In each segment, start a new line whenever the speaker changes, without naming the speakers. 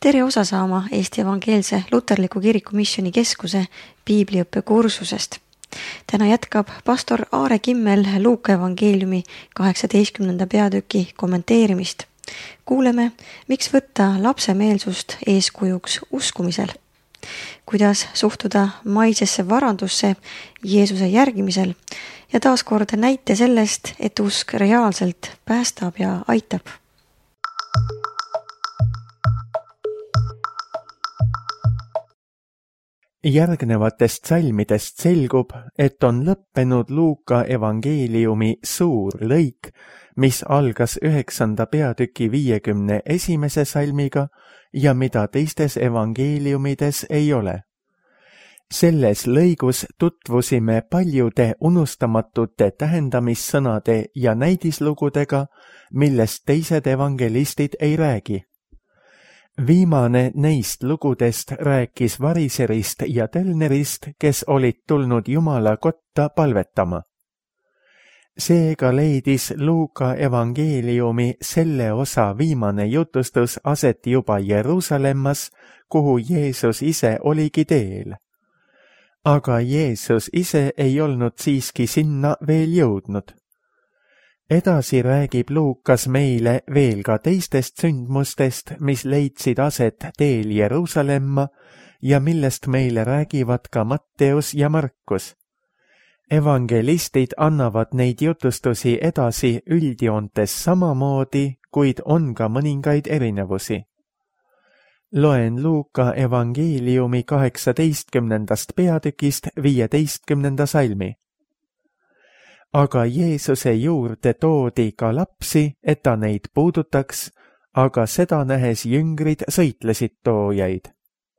tere osa saama Eesti Evangeelse Luterliku Kiriku Missioni Keskuse piibliõppe kursusest. Täna jätkab pastor Aare Kimmel Luuka evangeeliumi 18. peatüki kommenteerimist. Kuuleme, miks võtta lapsemeelsust eeskujuks uskumisel, kuidas suhtuda maisesse varandusse Jeesuse järgimisel ja taaskord näite sellest, et usk reaalselt päästab ja aitab.
Järgnevatest salmidest selgub, et on lõppenud Luuka evangeeliumi suur lõik, mis algas 9. peatüki 51. salmiga ja mida teistes evangeeliumides ei ole. Selles lõigus tutvusime paljude unustamatute tähendamissõnade ja näidislugudega, millest teised evangelistid ei räägi. Viimane neist lugudest rääkis variserist ja tölnerist, kes olid tulnud Jumala kotta palvetama. Seega leidis Luuka evangeeliumi selle osa viimane jutustus aset juba Jeruusalemmas, kuhu Jeesus ise oligi teel. Aga Jeesus ise ei olnud siiski sinna veel jõudnud. Edasi räägib Luukas meile veel ka teistest sündmustest, mis leidsid aset teel Jeruusalemma ja millest meile räägivad ka Matteus ja Markus. Evangelistid annavad neid jutustusi edasi üldjoontes samamoodi, kuid on ka mõningaid erinevusi. Loen Luuka evangeeliumi 18. peatükist 15. salmi. Aga Jeesuse juurde toodi ka lapsi, et ta neid puudutaks, aga seda nähes jüngrid sõitlesid toojaid.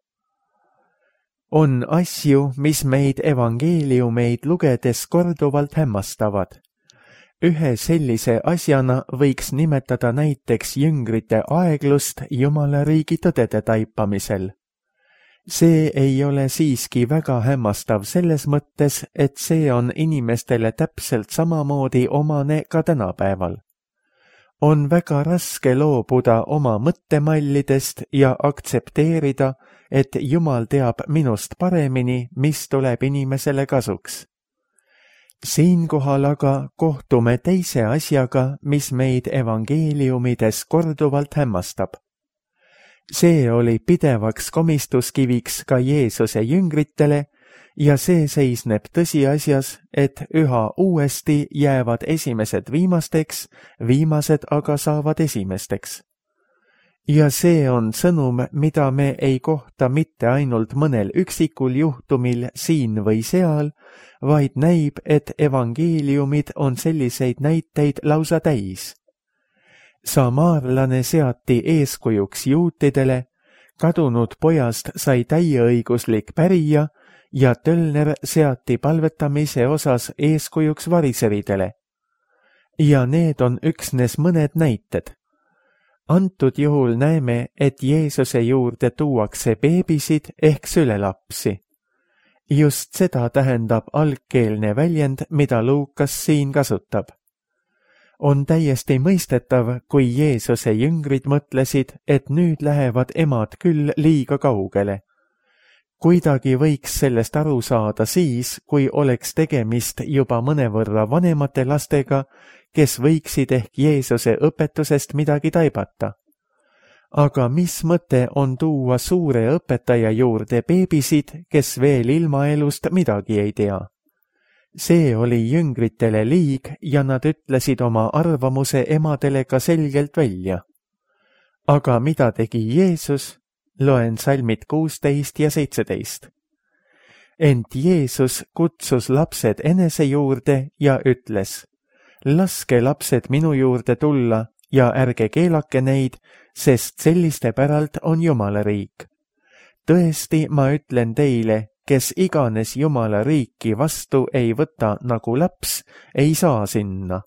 On asju, mis meid evangeeliumeid lugedes korduvalt hämmastavad. Ühe sellise asjana võiks nimetada näiteks jüngrite aeglust Jumala riigi tõdede taipamisel. See ei ole siiski väga hämmastav selles mõttes, et see on inimestele täpselt samamoodi omane ka tänapäeval. On väga raske loobuda oma mõttemallidest ja aktsepteerida, et Jumal teab minust paremini, mis tuleb inimesele kasuks. Siinkohal aga kohtume teise asjaga, mis meid evangeeliumides korduvalt hämmastab. See oli pidevaks komistuskiviks ka Jeesuse jüngritele ja see seisneb tõsiasjas, et üha uuesti jäävad esimesed viimasteks, viimased aga saavad esimesteks. Ja see on sõnum, mida me ei kohta mitte ainult mõnel üksikul juhtumil siin või seal, vaid näib, et evangeeliumid on selliseid näiteid lausa täis. Samaarlane seati eeskujuks juutidele, kadunud pojast sai täieõiguslik pärija ja tölner seati palvetamise osas eeskujuks variseridele. Ja need on üksnes mõned näited. Antud juhul näeme, et Jeesuse juurde tuuakse beebisid ehk sülelapsi. Just seda tähendab algkeelne väljend, mida Luukas siin kasutab. On täiesti mõistetav, kui Jeesuse jüngrid mõtlesid, et nüüd lähevad emad küll liiga kaugele. Kuidagi võiks sellest aru saada siis, kui oleks tegemist juba mõnevõrra vanemate lastega, kes võiksid ehk Jeesuse õpetusest midagi taibata. Aga mis mõte on tuua suure õpetaja juurde beebisid, kes veel ilmaelust midagi ei tea? See oli jüngritele liig ja nad ütlesid oma arvamuse emadele ka selgelt välja. Aga mida tegi Jeesus? Loen salmid 16 ja 17. Ent Jeesus kutsus lapsed enese juurde ja ütles, laske lapsed minu juurde tulla ja ärge keelake neid, sest selliste päralt on Jumala riik. Tõesti, ma ütlen teile, kes iganes Jumala riiki vastu ei võta nagu laps, ei saa sinna.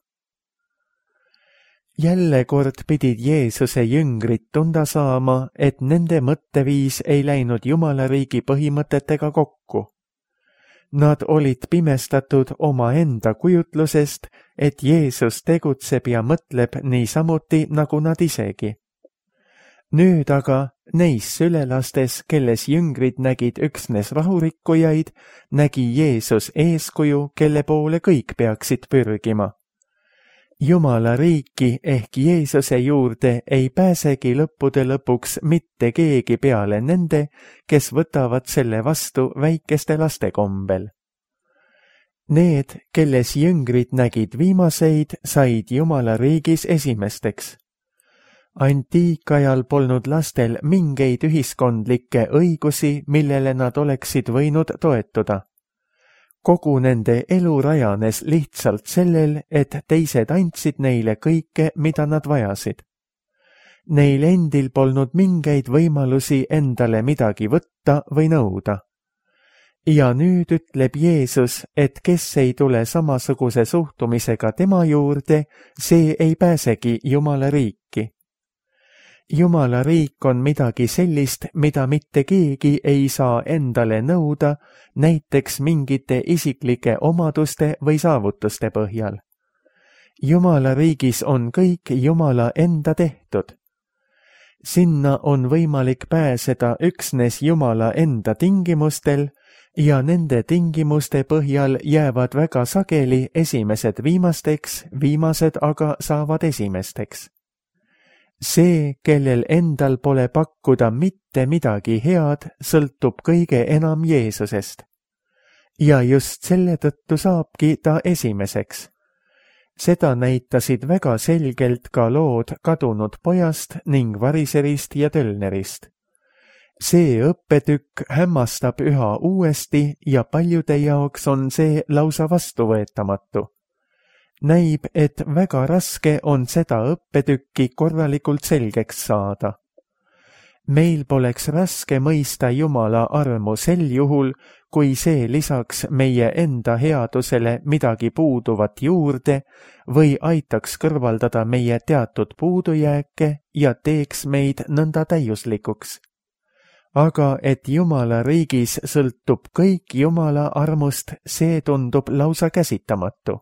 Jälle kord pidid Jeesuse jüngrid tunda saama, et nende mõtteviis ei läinud Jumala riigi põhimõtetega kokku. Nad olid pimestatud omaenda kujutlusest, et Jeesus tegutseb ja mõtleb niisamuti nagu nad isegi. Nüüd aga neis sülelastes, kelles jüngrid nägid üksnes rahurikkujaid, nägi Jeesus eeskuju, kelle poole kõik peaksid pürgima. Jumala riiki ehk Jeesuse juurde ei pääsegi lõppude lõpuks mitte keegi peale nende, kes võtavad selle vastu väikeste laste kombel. Need, kelles jüngrid nägid viimaseid, said Jumala riigis esimesteks. Antiikajal polnud lastel mingeid ühiskondlikke õigusi, millele nad oleksid võinud toetuda. Kogu nende elu rajanes lihtsalt sellel, et teised andsid neile kõike, mida nad vajasid. Neil endil polnud mingeid võimalusi endale midagi võtta või nõuda. Ja nüüd ütleb Jeesus, et kes ei tule samasuguse suhtumisega tema juurde, see ei pääsegi Jumala riiki. Jumala riik on midagi sellist, mida mitte keegi ei saa endale nõuda, näiteks mingite isiklike omaduste või saavutuste põhjal. Jumala riigis on kõik Jumala enda tehtud. Sinna on võimalik pääseda üksnes Jumala enda tingimustel ja nende tingimuste põhjal jäävad väga sageli esimesed viimasteks, viimased aga saavad esimesteks. See, kellel endal pole pakkuda mitte midagi head, sõltub kõige enam Jeesusest. Ja just selle tõttu saabki ta esimeseks. Seda näitasid väga selgelt ka lood kadunud pojast ning variserist ja tölnerist. See õppetükk hämmastab üha uuesti ja paljude jaoks on see lausa vastuvõetamatu. Näib, et väga raske on seda õppetükki korralikult selgeks saada. Meil poleks raske mõista Jumala armu sel juhul, kui see lisaks meie enda headusele midagi puuduvat juurde või aitaks kõrvaldada meie teatud puudujääke ja teeks meid nõnda täiuslikuks. Aga et Jumala riigis sõltub kõik Jumala armust, see tundub lausa käsitamatu.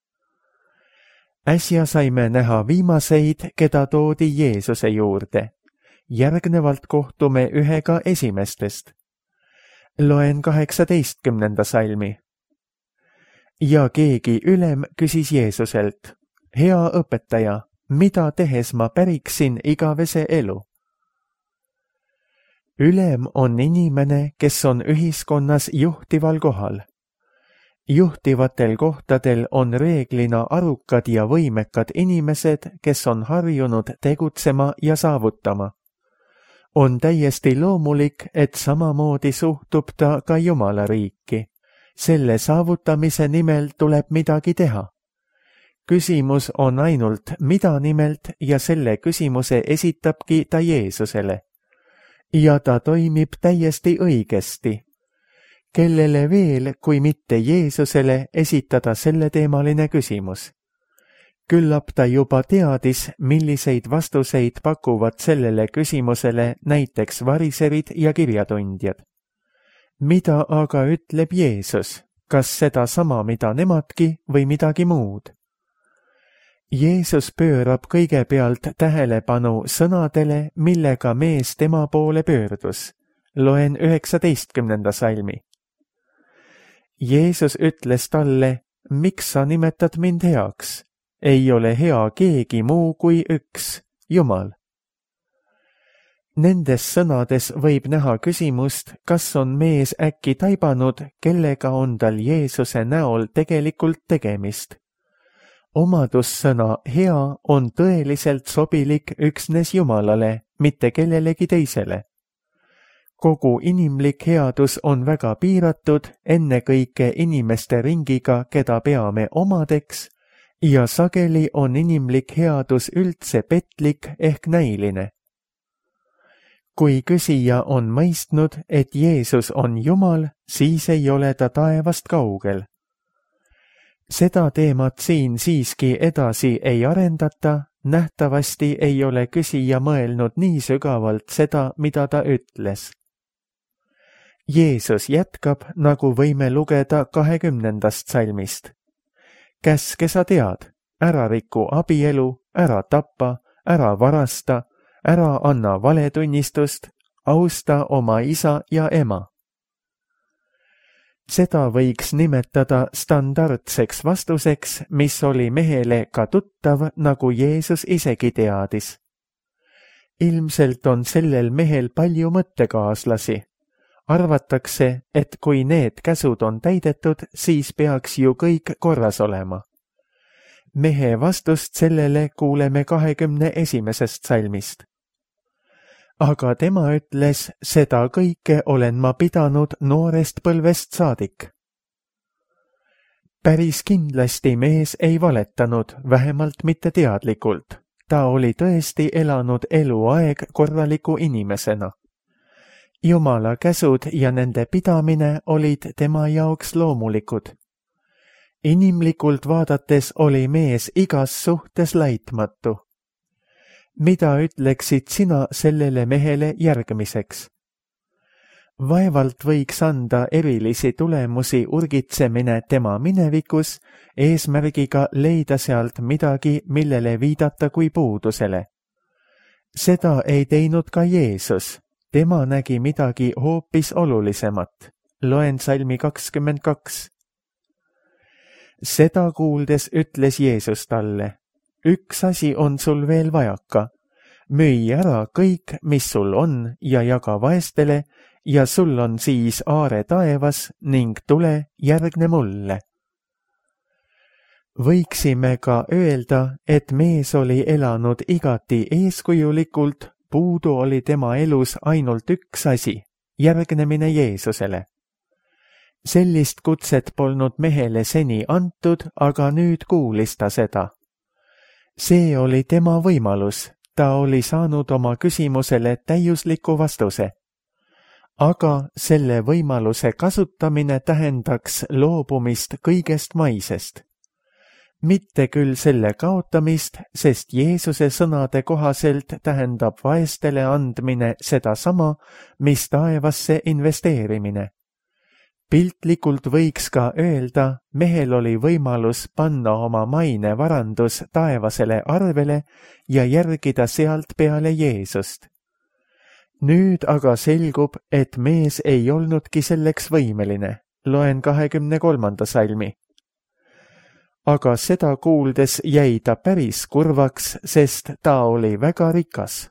Äsja saime näha viimaseid, keda toodi Jeesuse juurde. Järgnevalt kohtume ühega esimestest. Loen 18. salmi. Ja keegi ülem küsis Jeesuselt, hea õpetaja, mida tehes ma päriksin igavese elu? Ülem on inimene, kes on ühiskonnas juhtival kohal. Juhtivatel kohtadel on reeglina arukad ja võimekad inimesed, kes on harjunud tegutsema ja saavutama. On täiesti loomulik, et samamoodi suhtub ta ka Jumala riiki. Selle saavutamise nimel tuleb midagi teha. Küsimus on ainult, mida nimelt, ja selle küsimuse esitabki ta Jeesusele. Ja ta toimib täiesti õigesti. Kellele veel, kui mitte Jeesusele, esitada selleteemaline küsimus. Küllap ta juba teadis, milliseid vastuseid pakuvad sellele küsimusele näiteks variserid ja kirjatundjad. Mida aga ütleb Jeesus, kas seda sama, mida nemadki või midagi muud? Jeesus pöörab kõigepealt tähelepanu sõnadele, millega mees tema poole pöördus. Loen 19. salmi. Jeesus ütles talle, miks sa nimetad mind heaks? Ei ole hea keegi muu kui üks, Jumal. Nendes sõnades võib näha küsimust, kas on mees äkki taibanud, kellega on tal Jeesuse näol tegelikult tegemist. Omadussõna hea on tõeliselt sobilik üksnes Jumalale, mitte kellelegi teisele. Kogu inimlik headus on väga piiratud, ennekõike inimeste ringiga, keda peame omadeks, ja sageli on inimlik headus üldse petlik ehk näiline. Kui küsija on mõistnud, et Jeesus on Jumal, siis ei ole ta taevast kaugel. Seda teemat siin siiski edasi ei arendata, nähtavasti ei ole küsija mõelnud nii sügavalt seda, mida ta ütles. Jeesus jätkab, nagu võime lugeda 20. salmist. Käske sa tead, ära riku abielu, ära tapa, ära varasta, ära anna valetunnistust, austa oma isa ja ema. Seda võiks nimetada standardseks vastuseks, mis oli mehele ka tuttav, nagu Jeesus isegi teadis. Ilmselt on sellel mehel palju mõttekaaslasi. Arvatakse, et kui need käsud on täidetud, siis peaks ju kõik korras olema. Mehe vastust sellele kuuleme 21. salmist. Aga tema ütles, seda kõike olen ma pidanud noorest põlvest saadik. Päris kindlasti mees ei valetanud, vähemalt mitte teadlikult. Ta oli tõesti elanud eluaeg korraliku inimesena. Jumala käsud ja nende pidamine olid tema jaoks loomulikud. Inimlikult vaadates oli mees igas suhtes laitmatu. Mida ütleksid sina sellele mehele järgmiseks? Vaevalt võiks anda erilisi tulemusi urgitsemine tema minevikus, eesmärgiga leida sealt midagi, millele viidata kui puudusele. Seda ei teinud ka Jeesus. Tema nägi midagi hoopis olulisemat. Loen salmi 22. Seda kuuldes ütles Jeesus talle, üks asi on sul veel vajaka. Müü ära kõik, mis sul on, ja jaga vaestele, ja sul on siis aare taevas ning tule, järgne mulle. Võiksime ka öelda, et mees oli elanud igati eeskujulikult, puudu oli tema elus ainult üks asi, järgnemine Jeesusele. Sellist kutset polnud mehele seni antud, aga nüüd kuulis ta seda. See oli tema võimalus, ta oli saanud oma küsimusele täiusliku vastuse. Aga selle võimaluse kasutamine tähendaks loobumist kõigest maisest. Mitte küll selle kaotamist, sest Jeesuse sõnade kohaselt tähendab vaestele andmine sedasama, mis taevasse investeerimine. Piltlikult võiks ka öelda, mehel oli võimalus panna oma maine varandus taevasele arvele ja järgida sealt peale Jeesust. Nüüd aga selgub, et mees ei olnudki selleks võimeline. Loen 23. salmi. Aga seda kuuldes jäi ta päris kurvaks, sest ta oli väga rikas.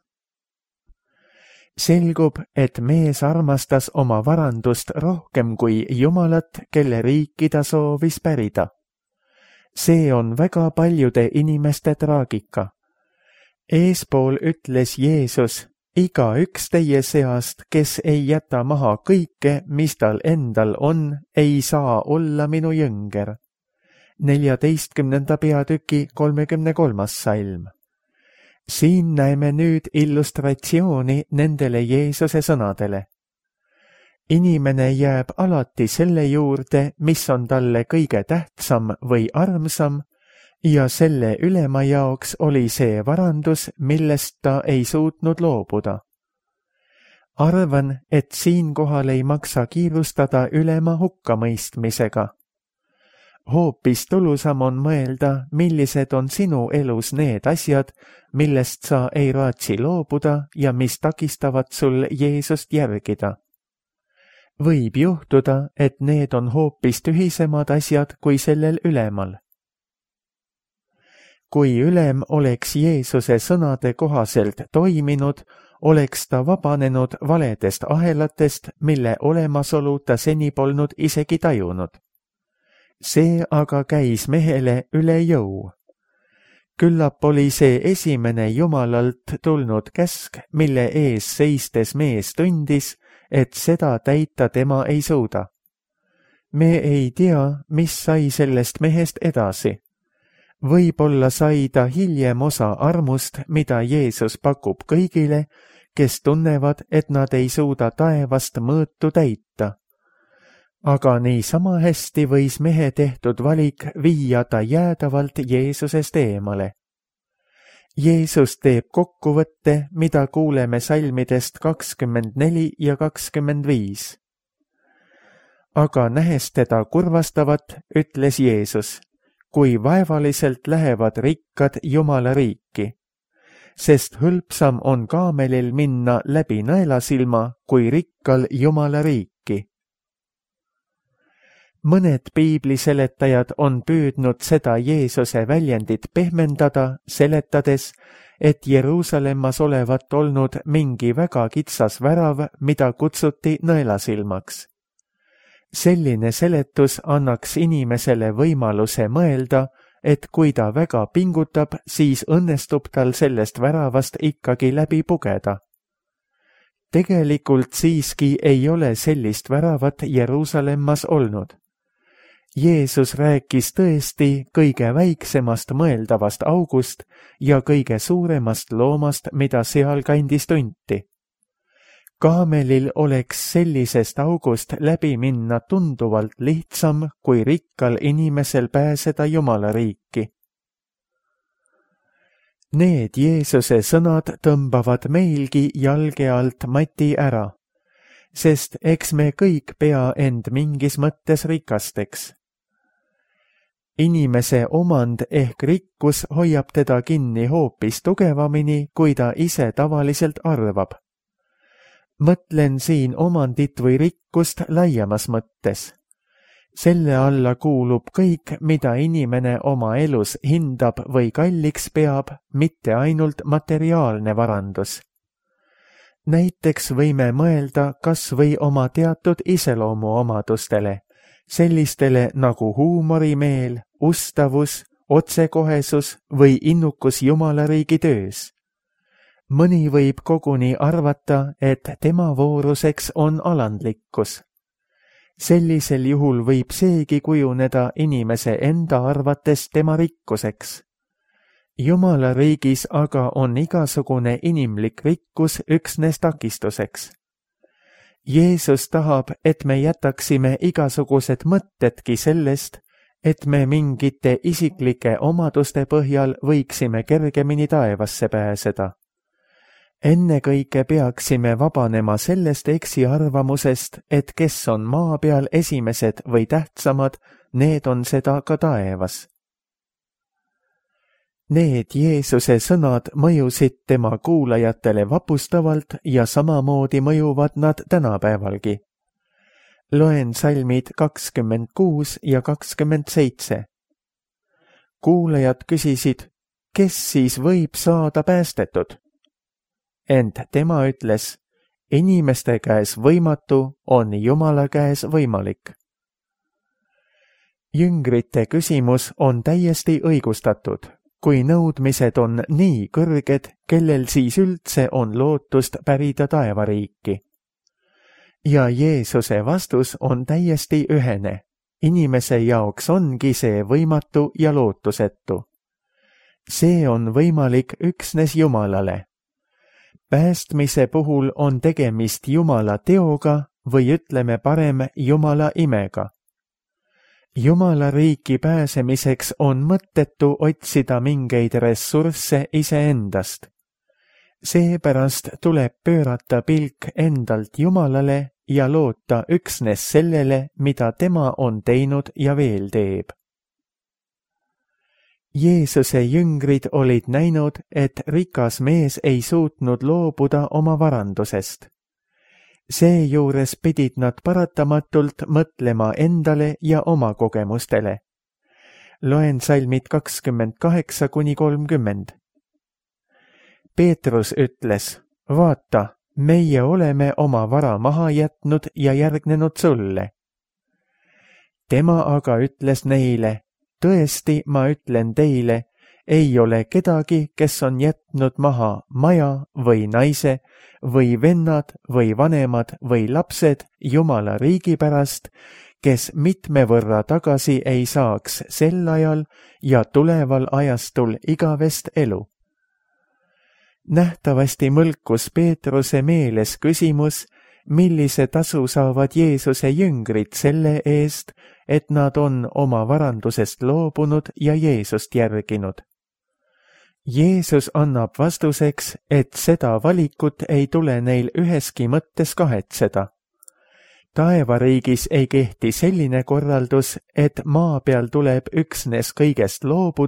Selgub, et mees armastas oma varandust rohkem kui Jumalat, kelle riiki ta soovis pärida. See on väga paljude inimeste traagika. Eespool ütles Jeesus, igaüks teie seast, kes ei jäta maha kõike, mis tal endal on, ei saa olla minu jõnger. 14. peatüki 33. salm. Siin näeme nüüd illustratsiooni nendele Jeesuse sõnadele. Inimene jääb alati selle juurde, mis on talle kõige tähtsam või armsam, ja selle ülema jaoks oli see varandus, millest ta ei suutnud loobuda. Arvan, et siinkohal ei maksa kiirustada ülema hukkamõistmisega. Hoopis tulusam on mõelda, millised on sinu elus need asjad, millest sa ei raatsi loobuda ja mis takistavad sul Jeesust järgida. Võib juhtuda, et need on hoopis tühisemad asjad kui sellel ülemal. Kui ülem oleks Jeesuse sõnade kohaselt toiminud, oleks ta vabanenud valedest ahelatest, mille olemasolu ta seni polnud isegi tajunud. See aga käis mehele üle jõu. Küllap oli see esimene Jumalalt tulnud käsk, mille ees seistes mees tundis, et seda täita tema ei suuda. Me ei tea, mis sai sellest mehest edasi. Võib-olla sai ta hiljem osa armust, mida Jeesus pakub kõigile, kes tunnevad, et nad ei suuda taevast mõõtu täita. Aga niisama hästi võis mehe tehtud valik viia ta jäädavalt Jeesusest eemale. Jeesus teeb kokkuvõtte, mida kuuleme salmidest 24 ja 25. Aga nähes teda kurvastavat, ütles Jeesus, kui vaevaliselt lähevad rikkad Jumala riiki. sest hõlpsam on kaamelil minna läbi nõelasilma kui rikkal Jumala riiki. Mõned piibliseletajad on püüdnud seda Jeesuse väljendit pehmendada, seletades, et Jeruusalemmas olevat olnud mingi väga kitsas värav, mida kutsuti nõelasilmaks. Selline seletus annaks inimesele võimaluse mõelda, et kui ta väga pingutab, siis õnnestub tal sellest väravast ikkagi läbi pugeda. Tegelikult siiski ei ole sellist väravat Jeruusalemmas olnud. Jeesus rääkis tõesti kõige väiksemast mõeldavast august ja kõige suuremast loomast, mida sealkandis tunti. Kaamelil oleks sellisest august läbi minna tunduvalt lihtsam kui rikkal inimesel pääseda Jumala riiki. Need Jeesuse sõnad tõmbavad meilgi jalge alt mati ära, sest eks me kõik pea end mingis mõttes rikasteks. Inimese omand ehk rikkus hoiab teda kinni hoopis tugevamini, kui ta ise tavaliselt arvab. Mõtlen siin omandit või rikkust laiemas mõttes. Selle alla kuulub kõik, mida inimene oma elus hindab või kalliks peab, mitte ainult materiaalne varandus. Näiteks võime mõelda kas või oma teatud iseloomuomadustele, sellistele nagu huumorimeel, ustavus, otsekohesus või innukus Jumala riigi töös. Mõni võib koguni arvata, et tema vooruseks on alandlikkus. Sellisel juhul võib seegi kujuneda inimese enda arvates tema rikkuseks. Jumala riigis aga on igasugune inimlik rikkus üksnes takistuseks. Jeesus tahab, et me jätaksime igasugused mõtedki sellest, et me mingite isiklike omaduste põhjal võiksime kergemini taevasse pääseda. Ennekõike peaksime vabanema sellest eksiarvamusest, et kes on maa peal esimesed või tähtsamad, need on seda ka taevas. Need Jeesuse sõnad mõjusid tema kuulajatele vapustavalt ja samamoodi mõjuvad nad tänapäevalgi. Loen salmid 26 ja 27. Kuulajad küsisid, kes siis võib saada päästetud? Ent tema ütles, inimeste käes võimatu on Jumala käes võimalik. Jüngrite küsimus on täiesti õigustatud, kui nõudmised on nii kõrged, kellel siis üldse on lootust pärida taevariiki. Ja Jeesuse vastus on täiesti ühene. Inimese jaoks ongi see võimatu ja lootusetu. See on võimalik üksnes Jumalale. Päästmise puhul on tegemist Jumala teoga või ütleme parem Jumala imega. Jumala riiki pääsemiseks on mõttetu otsida mingeid ressursse iseendast. Seepärast tuleb pöörata pilk endalt Jumalale ja loota üksnes sellele, mida tema on teinud ja veel teeb. Jeesuse jüngrid olid näinud, et rikas mees ei suutnud loobuda oma varandusest. Seejuures pidid nad paratamatult mõtlema endale ja oma kogemustele. Loen salmid 28–30. Peetrus ütles, vaata, meie oleme oma vara maha jätnud ja järgnenud sulle. Tema aga ütles neile, tõesti, ma ütlen teile, ei ole kedagi, kes on jätnud maha maja või naise või vennad või vanemad või lapsed Jumala riigi pärast, kes mitme võrra tagasi ei saaks sel ajal ja tuleval ajastul igavest elu. Nähtavasti mõlkus Peetruse meeles küsimus, millise tasu saavad Jeesuse jüngrid selle eest, et nad on oma varandusest loobunud ja Jeesust järginud. Jeesus annab vastuseks, et seda valikut ei tule neil üheski mõttes kahetseda. Taevariigis ei kehti selline korraldus, et maa peal tuleb üksnes kõigest loobuda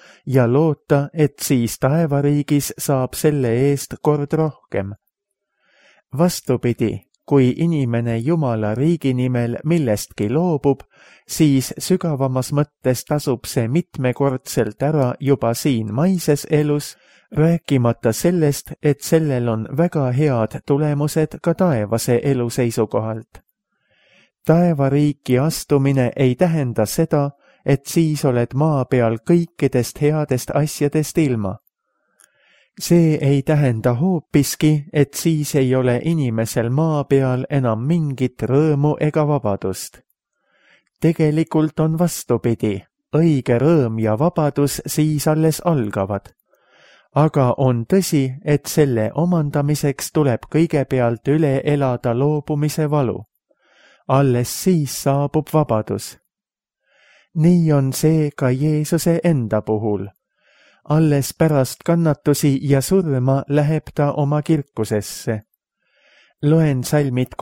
ja loota, et siis taevariigis saab selle eest kord rohkem. Vastupidi, kui inimene Jumala riigi nimel millestki loobub, siis sügavamas mõttes tasub see mitmekordselt ära juba siin maises elus, rääkimata sellest, et sellel on väga head tulemused ka taevase elu seisukohalt. Taevariiki astumine ei tähenda seda, et siis oled maa peal kõikidest headest asjadest ilma. See ei tähenda hoopiski, et siis ei ole inimesel maa peal enam mingit rõõmu ega vabadust. Tegelikult on vastupidi, õige rõõm ja vabadus siis alles algavad. Aga on tõsi, et selle omandamiseks tuleb kõigepealt üle elada loobumise valu. Alles siis saabub vabadus. Nii on see ka Jeesuse enda puhul. Alles pärast kannatusi ja surma läheb ta oma kirkusesse. Loen salmid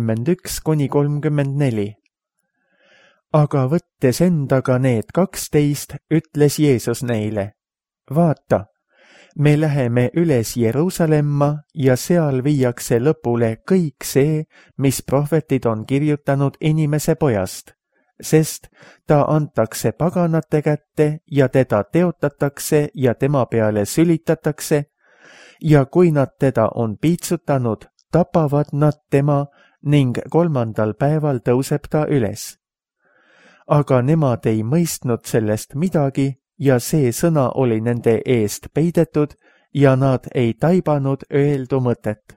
31–34. Aga võttes endaga need 12, ütles Jeesus neile, vaata, me läheme üles Jeruusalemma ja seal viiakse lõpule kõik see, mis prohvetid on kirjutanud inimese pojast, sest ta antakse paganate kätte ja teda teotatakse ja tema peale sülitatakse ja kui nad teda on piitsutanud, tapavad nad tema ning 3. päeval tõuseb ta üles. Aga nemad ei mõistnud sellest midagi ja see sõna oli nende eest peidetud ja nad ei taibanud öeldu mõtet.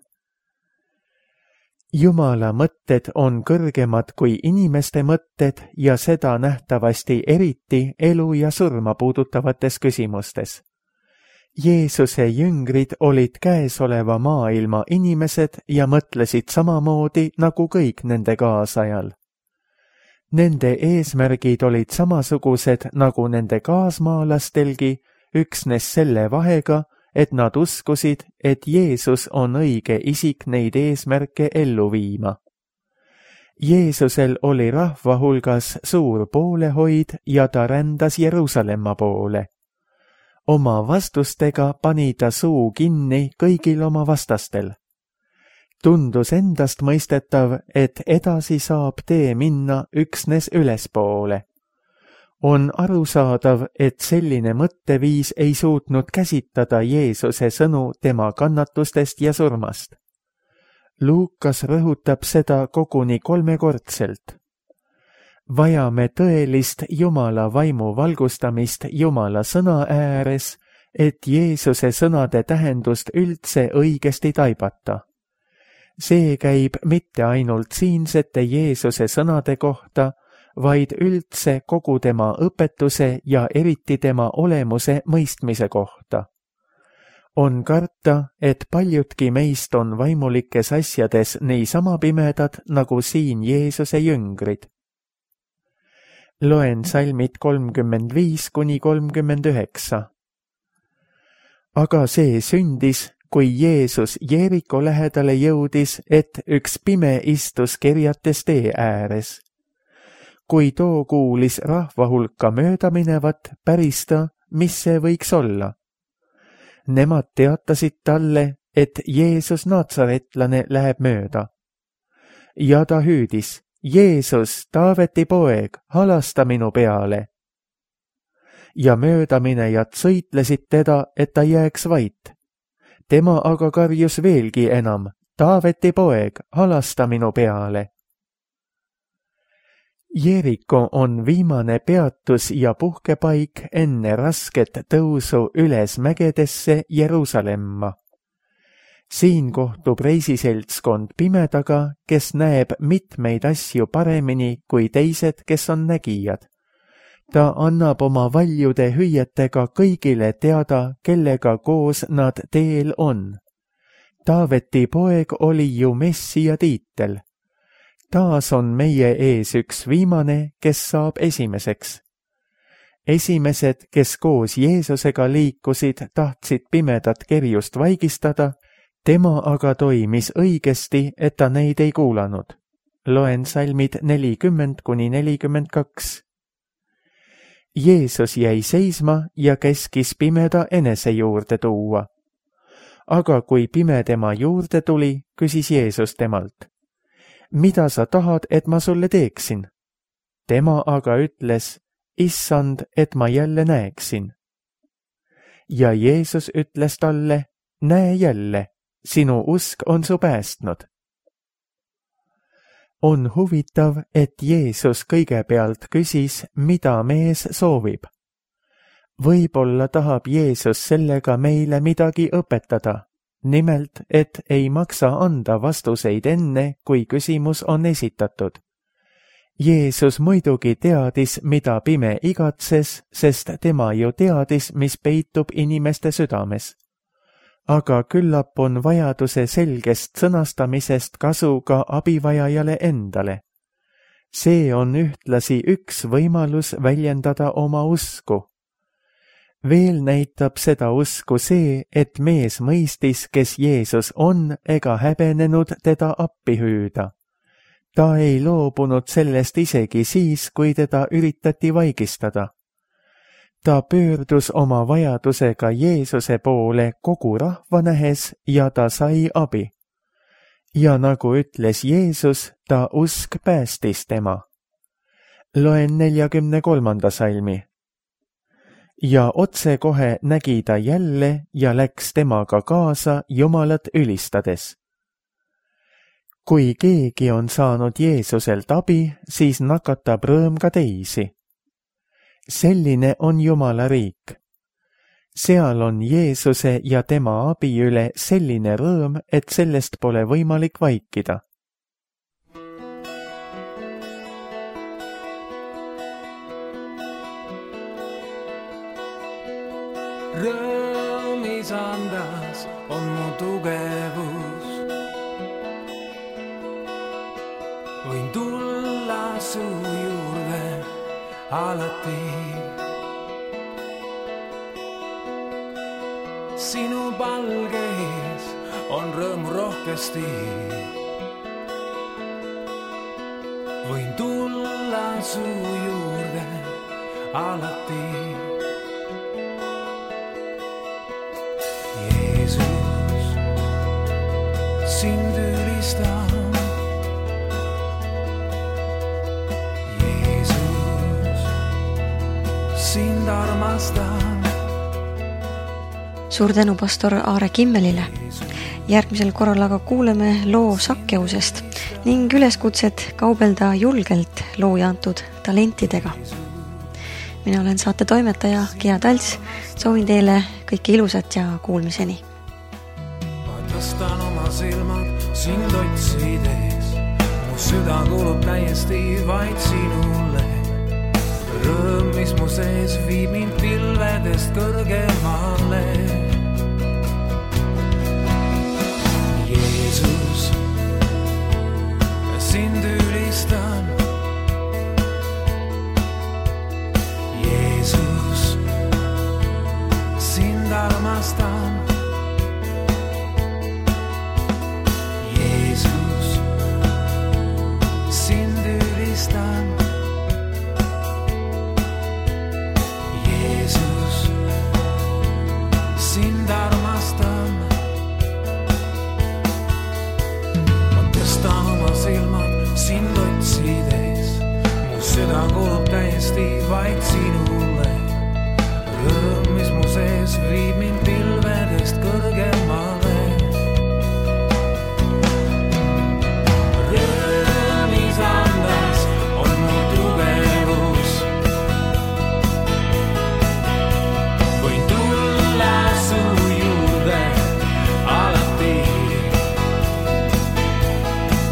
Jumala mõtted on kõrgemad kui inimeste mõtted ja seda nähtavasti eriti elu ja surma puudutavates küsimustes. Jeesuse jüngrid olid käesoleva maailma inimesed ja mõtlesid samamoodi nagu kõik nende kaasajal. Nende eesmärgid olid samasugused nagu nende kaasmaalastelgi, üksnes selle vahega, et nad uskusid, et Jeesus on õige isik neid eesmärke ellu viima. Jeesusel oli rahva hulgas suur poolehoid ja ta rändas Jeruusalemma poole. Oma vastustega pani ta suu kinni kõigil oma vastastel. Tundus endast mõistetav, et edasi saab tee minna üksnes ülespoole. On arusaadav, et selline mõtteviis ei suutnud käsitada Jeesuse sõnu tema kannatustest ja surmast. Luukas rõhutab seda koguni 3-kordselt. Vajame tõelist Jumala vaimu valgustamist Jumala sõna ääres, et Jeesuse sõnade tähendust üldse õigesti taibata. See käib mitte ainult siinsete Jeesuse sõnade kohta, vaid üldse kogu tema õpetuse ja eriti tema olemuse mõistmise kohta. On karta, et paljudki meist on vaimulikes asjades niisama pimedad nagu siin Jeesuse jüngrid. Loen salmid 35–39. Aga see sündis, kui Jeesus Jeeriko lähedale jõudis, et üks pime istus kerjates tee ääres. Kui too kuulis rahva hulka mööda minevat, päris ta, mis see võiks olla. Nemad teatasid talle, et Jeesus Natsaretlane läheb mööda. Ja ta hüüdis, Jeesus, Taaveti poeg, halasta minu peale. Ja möödaminejad sõitlesid teda, et ta jääks vait. Tema aga karjus veelgi enam, Taaveti poeg, halasta minu peale. Jeeriko on viimane peatus ja puhkepaik enne rasket tõusu üles mägedesse Jeruusalemma. Siin kohtub reisiseltskond pimedaga, kes näeb mitmeid asju paremini kui teised, kes on nägijad. Ta annab oma valjude hüüetega kõigile teada, kellega koos nad teel on. Taaveti poeg oli ju Messia tiitel. Taas on meie ees üks viimane, kes saab esimeseks. Esimesed, kes koos Jeesusega liikusid, tahtsid pimedat kerjust vaigistada, tema aga toimis õigesti, et ta neid ei kuulanud. Loen salmid 40–42. Jeesus jäi seisma ja käskis pimeda enese juurde tuua. Aga kui pime tema juurde tuli, küsis Jeesus temalt: mida sa tahad, et ma sulle teeksin? Tema aga ütles: Issand, et ma jälle näeksin. Ja Jeesus ütles talle: näe jälle, sinu usk on su päästnud. On huvitav, et Jeesus kõigepealt küsis, mida mees soovib. Võib-olla tahab Jeesus sellega meile midagi õpetada, nimelt, et ei maksa anda vastuseid enne, kui küsimus on esitatud. Jeesus muidugi teadis, mida pime igatses, sest tema ju teadis, mis peitub inimeste südames. Aga küllap on vajaduse selgest sõnastamisest kasu ka abivajajale endale. See on ühtlasi üks võimalus väljendada oma usku. Veel näitab seda usku see, et mees mõistis, kes Jeesus on, ega häbenenud teda appi hüüda. Ta ei loobunud sellest isegi siis, kui teda üritati vaigistada. Ta pöördus oma vajadusega Jeesuse poole kogu rahva nähes ja ta sai abi. Ja nagu ütles Jeesus, ta usk päästis tema. Loen 43. salmi. Ja otsekohe nägi ta jälle ja läks temaga kaasa Jumalat ülistades. Kui keegi on saanud Jeesuselt abi, siis nakatab rõõm ka teisi. Selline on Jumala riik. Seal on Jeesuse ja tema abi üle selline rõõm, et sellest pole võimalik vaikida.
Rõõm isandas on mu tugevus. Võin tulla su juurde alati. Sinu palgeis on rõõmu rohkesti. Võin tulla su juurde alati. Jeesus, sind ülistan. Jeesus, sind armastan.
Suur tänu pastor Aare Kimmelile. Järgmisel korral aga kuuleme loo Sakkeusest ning üleskutset kaubelda julgelt looja antud talentidega. Mina olen saate toimetaja Gea Talts. Soovin teile kõike ilusat ja kuulmiseni.
Ma tõstan oma silmad sind otsides. Mu süda kuulub täiesti vaid sinule. Rõõm, mis mu sees viib mind pilvedest kõrgemale. Jeesus, sind ülistan. Jeesus, sind armastan. Jeesus, sind ülistan. Jeesus, sind armastan. Ma tõstan oma silmad sind otsides. Mu süda kuulub täiesti vaid sinule. Rõõm, mis mu sees viib mind pilvedest kõrgemale. Rõõm isandas on mu tugevus. Võin tulla su juurde alati.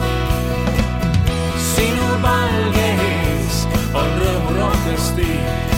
Sinu palgeis on rõõmu rohkesti.